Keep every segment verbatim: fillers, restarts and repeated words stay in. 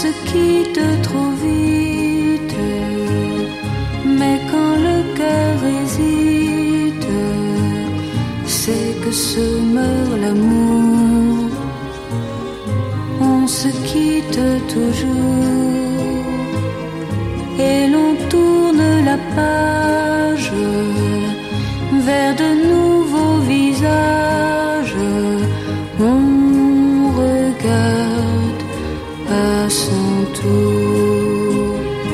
se quitte trop vite, mais quand le cœur hésite, c'est que se meurt l'amour. On se quitte toujours et l'on tourne la page vers de nouveaux visages. On regarde à son tour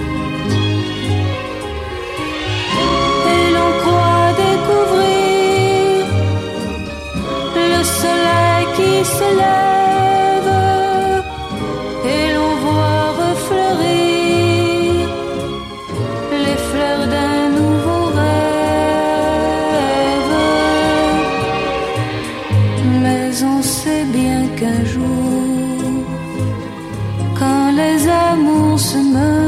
et l'on croit découvrir le soleil qui se lève et l'on voit refleurir les fleurs d'un nouveau rêve. Mais on sait bien qu'un jour, quand les amours se meurent,